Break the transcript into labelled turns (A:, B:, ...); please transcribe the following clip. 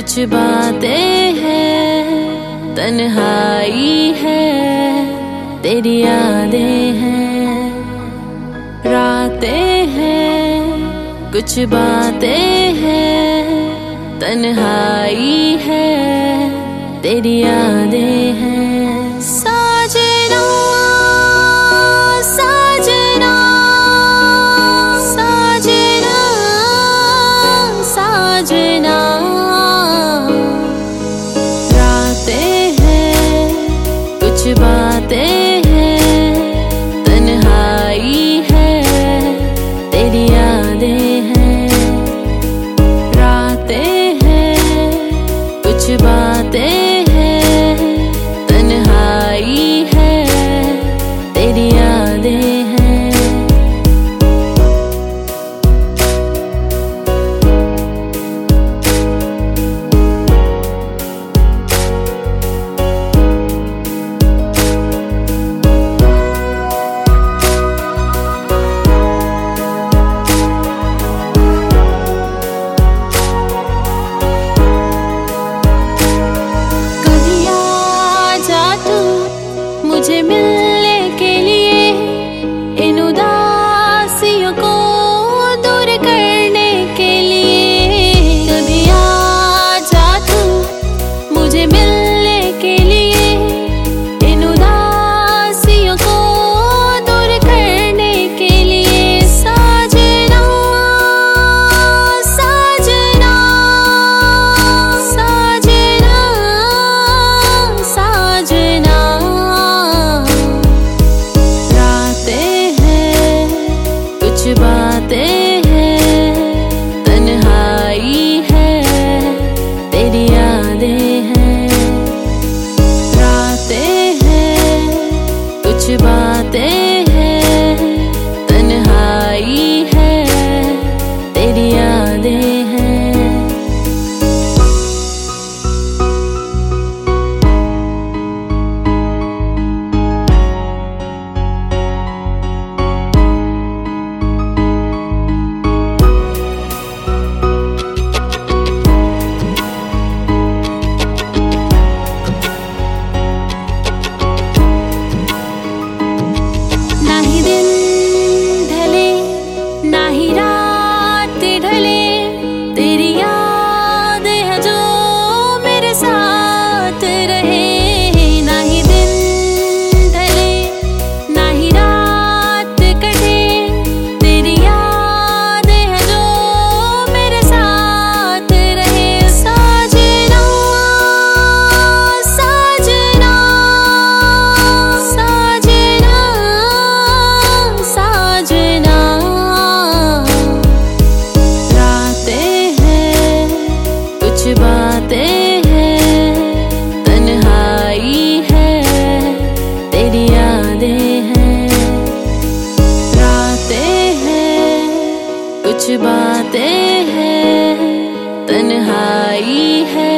A: कुछ बातें हैं, तन्हाई है, तेरी यादें हैं, रातें हैं। कुछ बातें हैं, तन्हाई है, तेरी यादें हैं। साजना साजना साजना साजना, रातें हैं, कुछ बातें हैं, तन्हाई है, तेरी यादें हैं, रातें हैं, कुछ बातें हैं, तन्हाई है, तेरी यादें हैं। मुझे मिलने के लिए, इन उदासियों को दूर करने के लिए, कभी आ जा तू मुझे मिलने के लिए, इन उदासियों को दूर करने के लिए। साजना साजना साजना साजना, कुछ बातें हैं, तन्हाई है, तेरी यादें हैं, रातें हैं, कुछ बातें हैं, तन्हाई है, तेरी यादें हैं। कुछ बातें हैं, तन्हाई है, तेरी यादें हैं, रातें हैं, कुछ बातें हैं, तन्हाई है,